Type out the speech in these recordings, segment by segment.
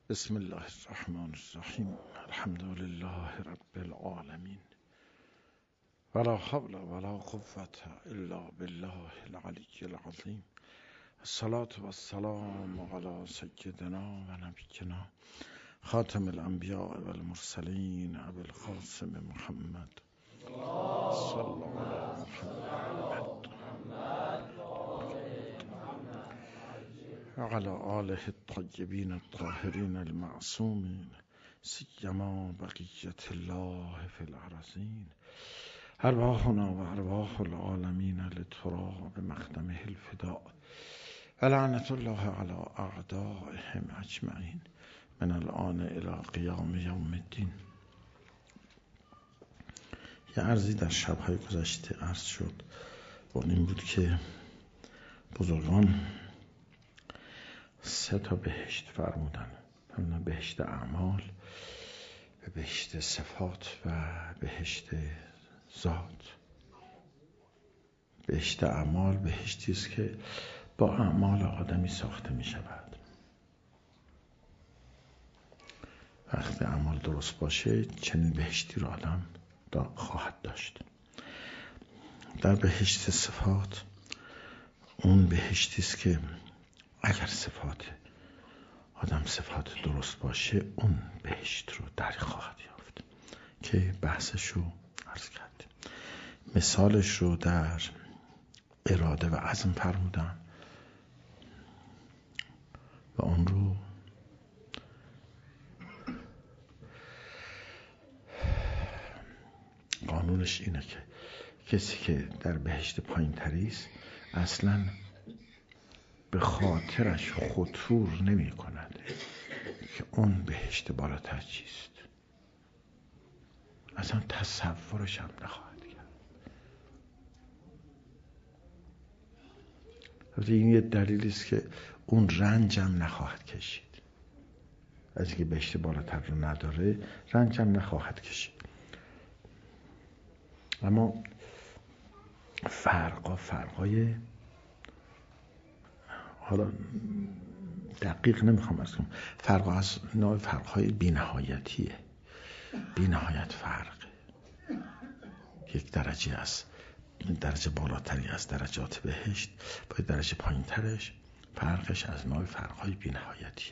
بسم الله الرحمن الرحیم. الحمد لله رب العالمین ولا حول ولا قوة الا بالله العلی العظیم. الصلاة والسلام علی سیدنا و نبینا خاتم الانبیاء والمرسلین ابی القاسم محمد صلی الله علی محمد وعلى آله الطيبين الطاهرين المعصومين سيما بقية الله في الأرضين. أرواحنا وأرواح العالمين للتراب بمقدمه الفداء ولعنة الله على أعدائهم أجمعين من الآن إلى قیام یوم الدین. یه عرضی در شب‌های گذشته عرض شد و این بود که بزرگان 3 بهشت فرمودن: بهشت اعمال، بهشت صفات و بهشت ذات. بهشت اعمال بهشتی است که با اعمال آدمی ساخته می شود. وقتی اعمال درست باشه چنین بهشتی رو آدم خواهد داشت. در بهشت صفات، اون بهشتی است که اگر صفات آدم صفات درست باشه اون بهشت رو در خواهد یافت که بحثش رو عرض کردیم. مثالش رو در اراده و عزم فرمودن و اون رو قانونش اینه که کسی که در بهشت پایین تریست اصلاً به خاطرش خطور نمی کند که اون بهشت بالاتر چیست، اصلا تصورش هم نخواهد کرد. این یه دلیلی است که اون رنج هم نخواهد کشید. از اینکه بهشت بالاتر رو نداره رنج هم نخواهد کشید. اما فرقای حالا دقیق نمیخوام ارز کنم، فرق از نوع فرقهای بی‌نهایتیه. بی‌نهایت فرق، یک درجه از درجه بالاتری از درجات بهشت با درجه پایین ترش، فرقش از نوع فرقهای بی‌نهایتیه.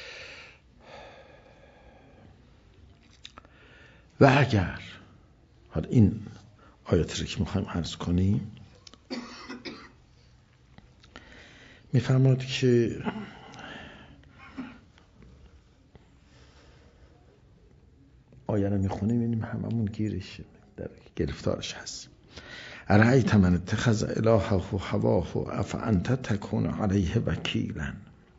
و اگر حالا این آیاتی رو که میخوایم عرض کنیم میفرماد که آیه رو میخونیم میبینیم هممون گیرش در گرفتارش هست. ارأیت من اتخذ الهه هواه افانت تکون علیه وکیلا.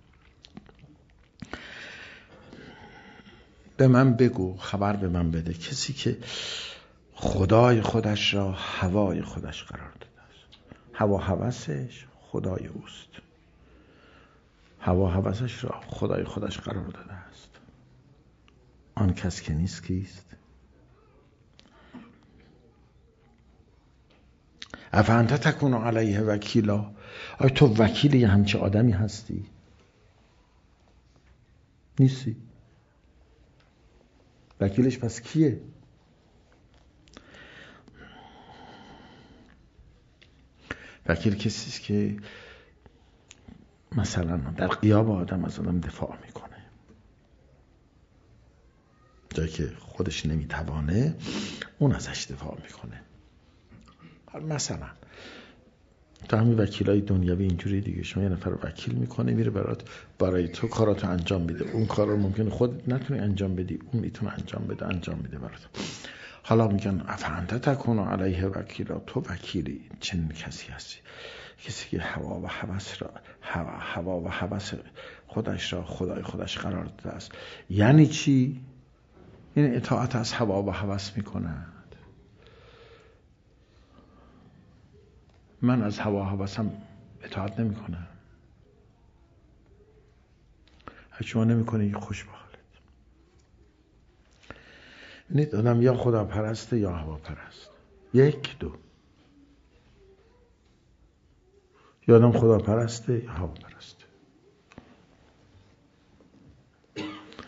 به من بگو، خبر به من بده، کسی که خدای خودش را هوای خودش قرار داده است. هوا هوسش خدای اوست، هوا هوسش را خدای خودش قرار داده است. آن کس که نیست کیست؟ افانت تکون علیه وکیلا. آیا تو وکیل همچه آدمی هستی؟ نیستی. وکیلش پس کیه؟ وکیل کسی است که مثلا در غیاب آدم از آدم دفاع میکنه، جایی که خودش نمیتوانه اون ازش دفاع میکنه. مثلا تا همین وکیلای دنیوی اینجوری دیگه، شما یه نفر وکیل میکنه میره برای تو کاراتو انجام میده. اون کار رو ممکنه خود نتونی انجام بدی، اون میتونه انجام میده برات. حالا میگن افانت تکون علیه وکیلا، تو وکیلی چنین کسی هستی، کسی که هوا و هوس خودش را خدای خودش قرار داده است. یعنی چی؟ این اطاعت از هوا و هوس میکند. من از هوا و هوسم اطاعت نمیکنم. اگه شما نمیکنی خوش به حالت. ببینید آدم یا خدا پرسته یا هوا پرست. 1 2. یا آدم خدا پرسته یا هوا پرسته.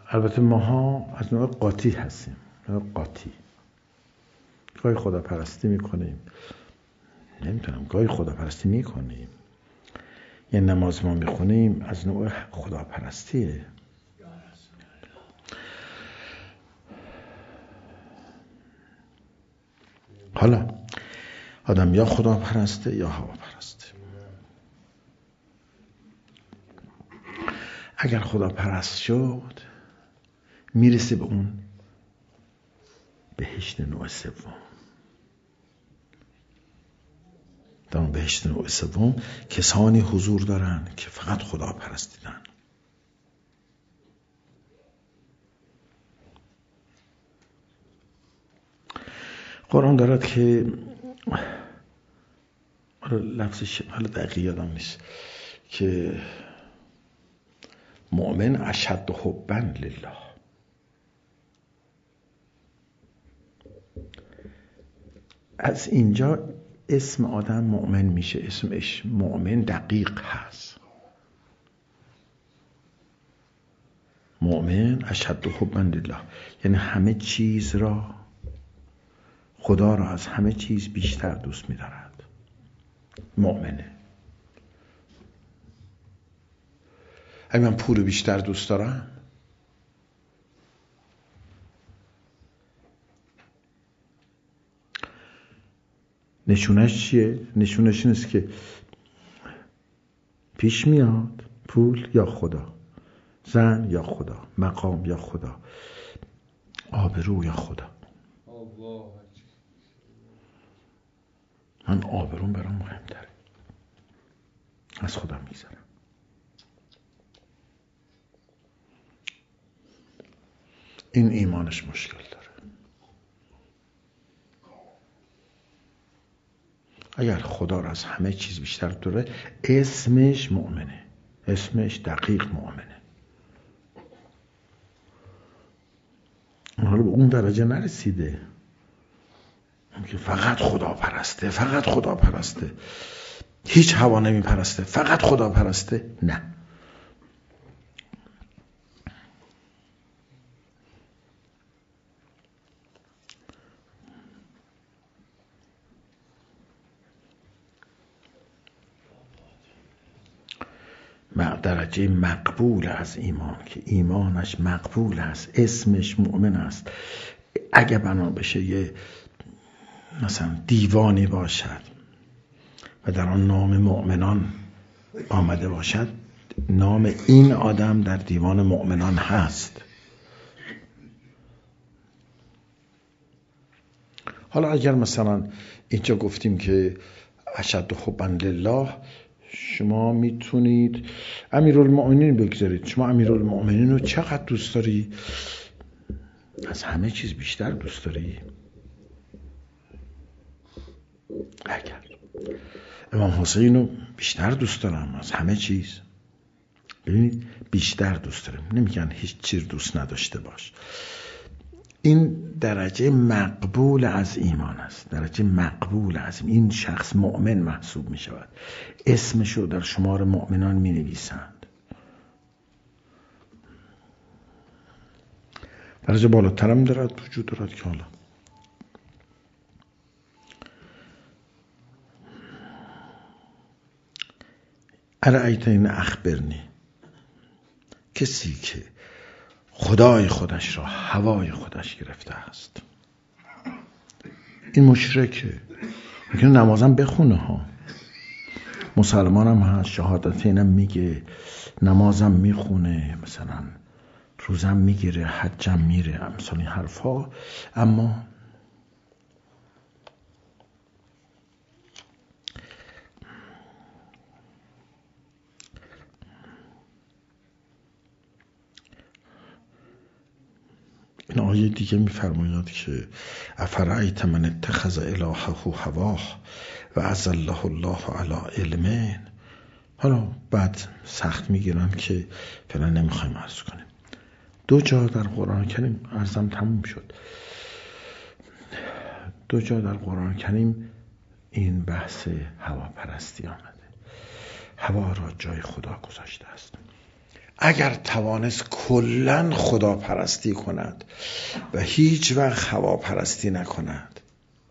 البته ماها از نوع قاطی هستیم، نوع قاطی. گاهی خداپرستی میکنیم، نمیتونم، گاهی خداپرستی میکنیم، یه نماز ما میخونیم از نوع خداپرستیه. حالا آدم یا خداپرسته یا هواپرسته. اگر خداپرست شد میرسه به اون بهشت نوع سوم. در اون بهشت نوع سوم کسانی حضور دارن که فقط خدا پرستیدن. قرآن دارد که لفظش حالا دقیق یادم نیست که مؤمن اشد حبا لله. از اینجا اسم آدم مؤمن میشه، اسمش مؤمن دقیق هست. مؤمن اشد حبا لله یعنی همه چیز را، خدا را از همه چیز بیشتر دوست می‌دارد. مؤمنه. اگه من پول بیشتر دوست دارم، نشونش چیه؟ نشونش این است که پیش میاد پول یا خدا، زن یا خدا، مقام یا خدا، آبرو یا خدا. من آبروم برام مهمتره، از خدا میگذرم. این ایمانش مشکل داره. اگر خدا را از همه چیز بیشتر داره، اسمش مؤمنه، اسمش دقیق مؤمنه. حالا به اون درجه نرسیده که فقط خدا پرسته، فقط خدا پرسته، هیچ هوا نمی پرسته، فقط خدا پرسته. نه، درجه مقبول از ایمان که ایمانش مقبول است، اسمش مؤمن است. اگه بنا بشه یه مثلا دیوانی باشد و در آن نام مؤمنان آمده باشد، نام این آدم در دیوان مؤمنان هست. حالا اگر مثلا اینجا گفتیم که اشد حبا لله، شما میتونید امیرالمؤمنین بگذارید. شما امیرالمؤمنین رو چقدر دوست داری؟ از همه چیز بیشتر دوست داری؟ اگر امام حسین رو بیشتر دوست دارم از همه چیز، ببینید بیشتر دوست داریم، نمیگن هیچ چیز دوست نداشته باش. این درجه مقبول از ایمان است، درجه مقبول از این شخص مؤمن محسوب می شود. اسمشو در شمار مؤمنان می نویسند. درجه بالاترم دارد وجود دارد که حالا ارأیت این اخبرنی، کسی که خدای خودش را هوای خودش گرفته است، این مشرکه. میگه نمازم بخونه ها، مسلمانم هست، شهادتینم میگه، نمازم میخونه، مثلا روزم میگیره، حجم میره، مثلا این حرفا، اما این آیه دیگه میفرماید که افرأیت من اتخذ الهه هواه و اضله الله علی علم. حالا بعد سخت میگیرن که فعلا نمیخوایم عرض کنیم. 2 جا در قرآن کریم، عرضم تموم شد، 2 جا در قرآن کریم این بحث هوا پرستی آمده. هوا را جای خدا گذاشته است. اگر توانست کلن خدا پرستی کند و هیچ وقت هوا پرستی نکند.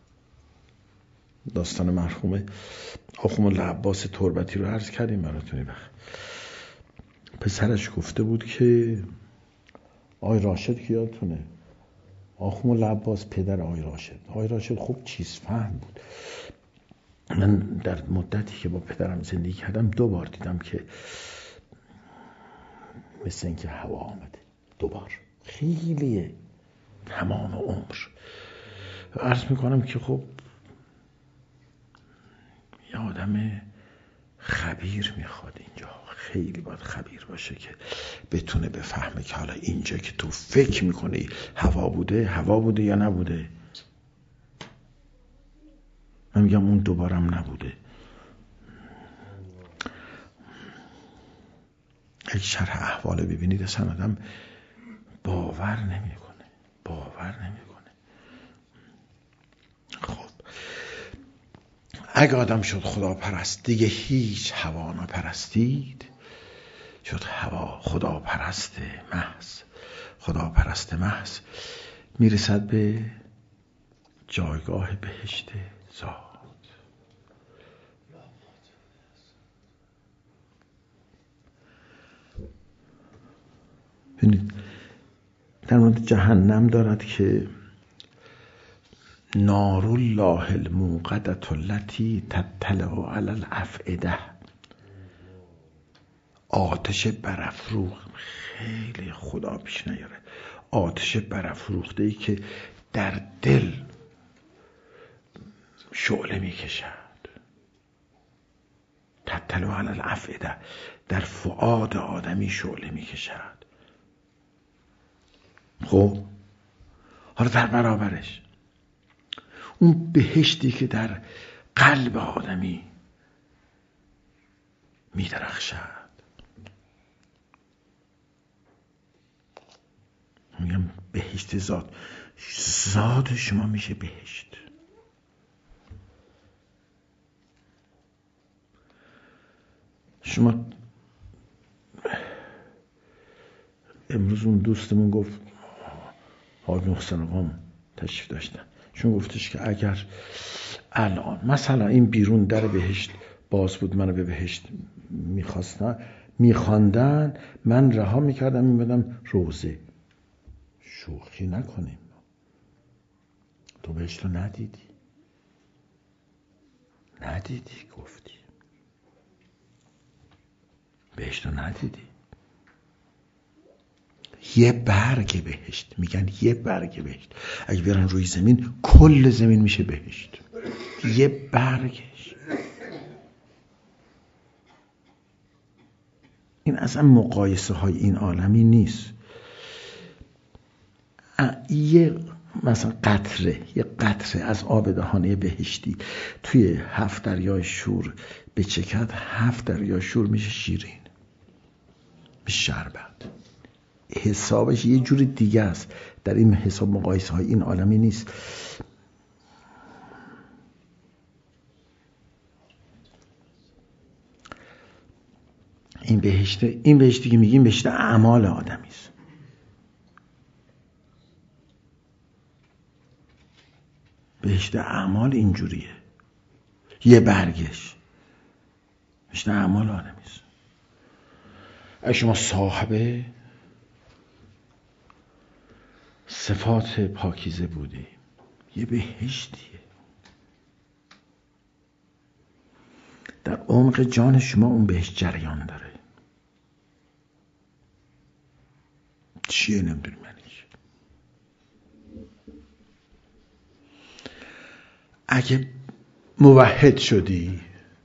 داستان مرحوم آخوند عباس تربتی رو عرض کردیم براتون. وقت پسرش گفته بود که آقای راشد که یادتونه، آخوند عباس پدر آقای راشد خوب چیز فهم بود. من در مدتی که با پدرم زندگی کردم 2 بار دیدم که مثل اینکه هوا آمده. 2 بار خیلیه تمام عمر. عرض میکنم که خب یه آدم خبیر میخواد اینجا، خیلی باید خبیر باشه که بتونه بفهمه که حالا اینجا که تو فکر میکنی هوا بوده یا نبوده. من میگم اون 2 بارم نبوده. یک شرح احوال ببینید اصلا آدم باور نمیکنه. خب اگه آدم شد خدا پرست دیگه هیچ هوا نپرستید، شد هوا خدا پرست محض میرسد به جایگاه بهشت ذات. ببینید در مورد جهنم دارد که نار الله الموقدة التي تطلع علی الافئده، آتش برافروخت، خیلی خدا پیش نیاره، آتش برافروخته ای که در دل شعله میکشد. تطلع علی الافئده، در فؤاد آدمی شعله میکشد. خب حالا در برابرش اون بهشتی که در قلب آدمی میدرخشد، میگم بهشت ذات شما میشه بهشت. شما امروز اون دوستمون گفت، آقای محسن آقام تشریف داشتن، چون گفتش که اگر الان مثلا این بیرون در بهشت باز بود منو به بهشت میخواندن، من رها میکردم میبادم روزه. شوخی نکنیم، تو بهشت رو ندیدی گفتی بهشت رو ندیدی. یه برگ بهشت، میگن یه برگ بهشت اگه بیارن روی زمین کل زمین میشه بهشت. یه برگش. این اصلا مقایسه های این عالمی نیست. یه مثلا یه قطره از آب دهانه بهشتی توی 7 دریای شور بچکد، 7 دریای شور میشه شیرین، میشه شربت. حسابش یه جوری دیگه است. در این حساب مقایسه های این عالمی نیست. این بهشتی که میگیم بهشت اعمال آدمی است. بهشت اعمال اینجوریه، یه برگش بهشت اعمال آدمی است. اگه شما صاحب صفات پاکیزه بودی، یه بهشتیه. در عمق جان شما اون بهشت جریان داره. چیه نمیدونی معنیش. اگه موحد شدی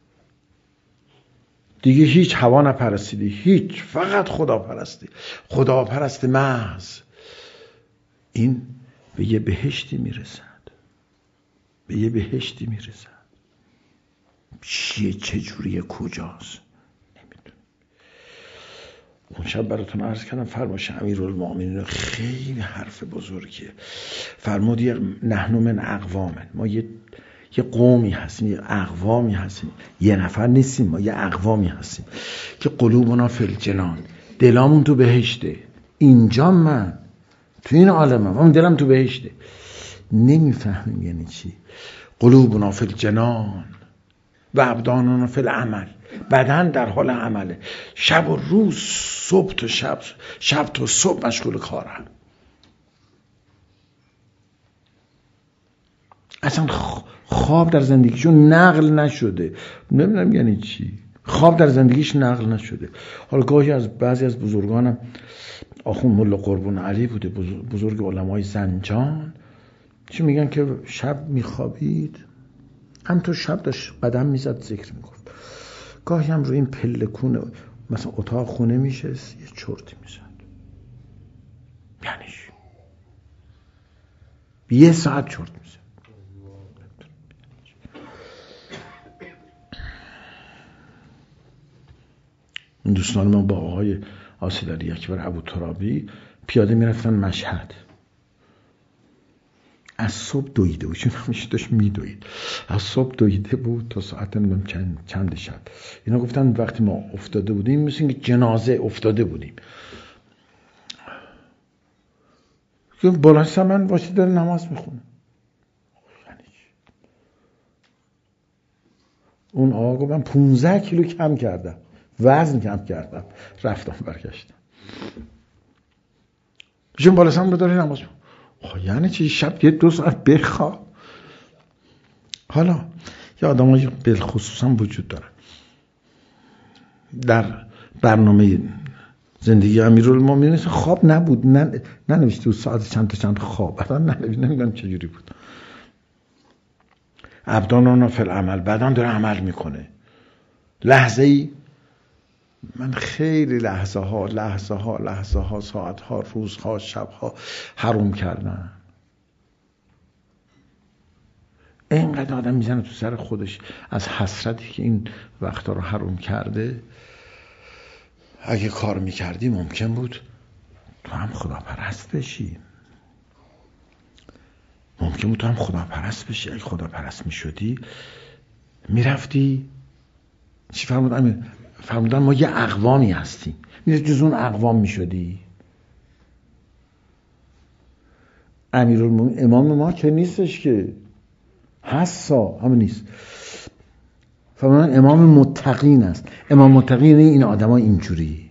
دیگه هیچ هوا نپرستیدی، هیچ، فقط خدا پرستی، خدا پرست محض، این به یه بهشتی میرسد. چیه، چجوریه، کجاست نمیدونم. اون شب براتون عرض کردم فرمایش امیرالمومنین خیلی حرف بزرگیه. فرمود نحن من اقوامن، ما یه قومی هستیم، یه اقوامی هستیم، یه نفر نیستیم، ما یه اقوامی هستیم که قلوبنا فی الجنان، دلامون تو بهشته، اینجا من تو این عالمم، اون دلم تو بهشته. نمیفهمیم یعنی چی. قلوبنا فی الجنان و ابداننا فی العمل. بدن در حال عمله، شب و روز، صبح تا شب، شب تا صبح مشغول کارم. اصلا خواب در زندگیشون نقل نشده. نمیدونم یعنی چی خواب در زندگیش نقل نشده. حالا گاهی از بعضی از بزرگانم، آخوند ملا قربون علی بوده، بزرگ علمای زنجان، چی میگن که شب میخوابید، همینطور شب داشت قدم میزد ذکر میگفت، گاهی هم روی این پلکون مثلا اتاق خونه میشست یه چرتی میزد. یعنی یه ساعت چرت میزد. دوستان ما با آقای آصیلعلی اکبر ابوترابی پیاده میرفتن مشهد. از صبح دویده بود، چون همیشه داشت میدوید. از صبح دویده بود تا ساعت چند شب. اینا گفتن وقتی ما افتاده بودیم مثل اینکه جنازه افتاده بودیم. بالای من واسه داره نماز میخونه. اون آقا گفت من 15 کیلو کم کردم، وزن کم کردم، رفتم برگشتم. چون بالا سرم رو داره نماز میخونه. یعنی چی؟ شب 1-2 ساعت بخواب. حالا یه آدمایی بالخصوصا وجود دارن در برنامه زندگی امیرالمومنین خواب نبود، ننوشته بود ساعت چند تا چند خواب، اصلا نمیدونم چجوری بود. ابداننا فی العمل، بدن داره عمل میکنه. لحظه ای من خیلی لحظه ها ساعت ها روزها شبها حروم کردم. اینقدر آدم میزنه تو سر خودش از حسرتی که این وقتا رو حروم کرده. اگه کار میکردی ممکن بود تو هم خداپرست بشی. اگه خداپرست میشدی میرفتی چی فرمودن ما یه اقوامی هستیم، میرفتی جز اون اقوام میشدی. امیرالمومنین امام ما که نیستش که، حسا همه نیست. فرمودن امام متقین است. امام متقین این آدم ها اینجوری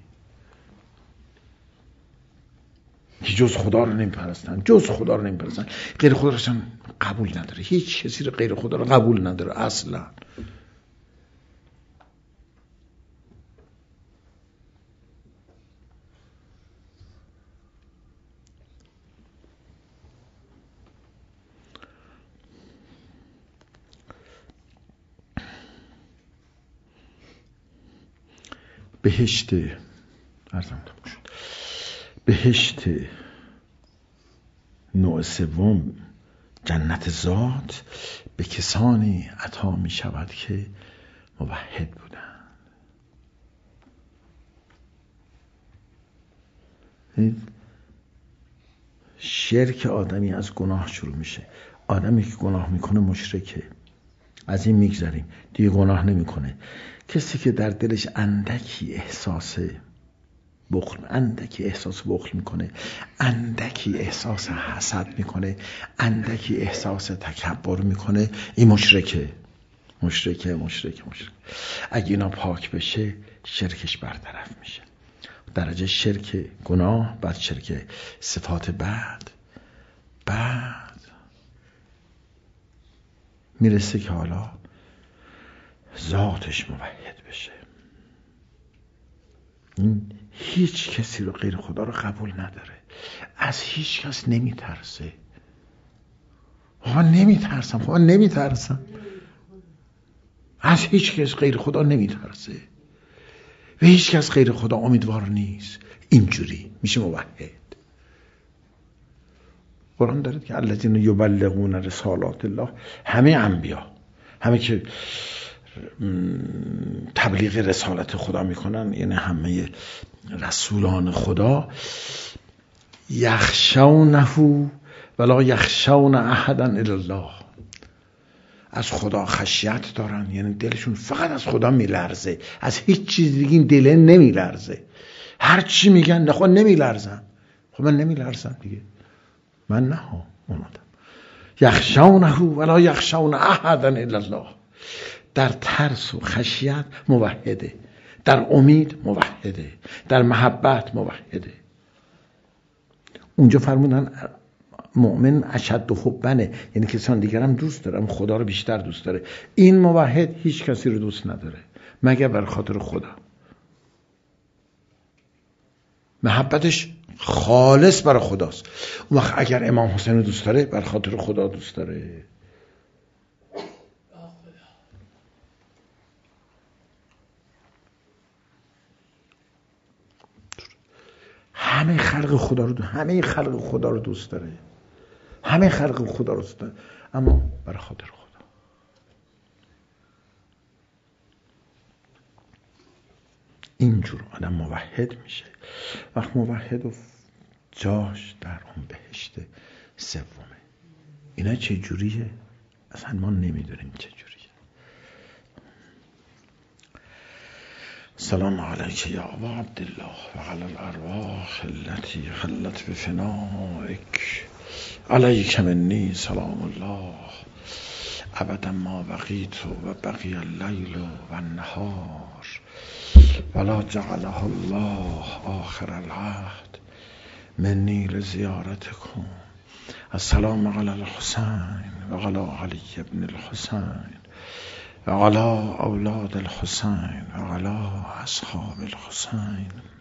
که جز خدا رو نمیپرستن، غیر خدا رو قبول نداره. هیچ کسی رو غیر خدا رو قبول نداره اصلا. بهشت نوع سوم، جنت ذات، به کسانی عطا می شود که موحد بودند. شرک آدمی از گناه شروع میشه. آدمی که گناه میکنه مشرکه. از این میگذریم، دیگه گناه نمیکنه. کسی که در دلش اندکی احساس بخل میکنه، اندکی احساس حسد میکنه، اندکی احساس تکبر میکنه، این مشرکه. اگه اینا پاک بشه شرکش برطرف میشه. درجه شرک گناه، بعد شرک صفات بعد میرسه که حالا ذاتش موحد بشه. این هیچ کسی رو غیر خدا رو قبول نداره، از هیچ کس نمیترسه. نمیترسم از هیچ کس غیر خدا نمیترسه و هیچ کس غیر خدا امیدوار نیست. اینجوری میشه موحد. قرآن داره که الذین یبلغون رسالات الله، همه انبیا، همه که تبلیغ رسالت خدا میکنن، یعنی همه رسولان خدا، یخشونه ولا یخشون احدا الا الله، از خدا خشیت دارن، یعنی دلشون فقط از خدا میلرزه، از هیچ چیز دیگه این دل نمیلرزه. هر چی میگن نخواه نمیلرزم. خب من نمیلرزم دیگه، من نه ها، اون آدم یخشونه ولا یخشون احدا الا الله. در ترس و خشیت موحده، در امید موحده، در محبت موحده. اونجا فرمودن مؤمن اشد حبنه، یعنی کسان دیگر هم دوست داره، خدا رو بیشتر دوست داره. این موحد هیچ کسی رو دوست نداره مگر بر خاطر خدا. محبتش خالص برای خداست. اون وقت اگر امام حسین رو دوست داره بر خاطر خدا دوست داره. همه خلق خدا رو دوست داره، همه خلق خدا رو دوست داره، اما برای خاطر خدا. اینجور آدم موحد میشه. وقت موحد و جاش در اون بهشت سومه. اینا چه جوریه؟ اصلا ما نمیدونیم چه جوریه. سلام علیک یا ابا عبدالله و علی الارواح التي حلت بفنائک، علیک منی سلام الله ابدا ما بقیت و بقی اللیل و النهار ولا جعله الله آخر العهد منی لزیارتکم. السلام علی الحسین و علی علی ابن الحسین و علی اولاد الحسین و علی اصحاب الحسین.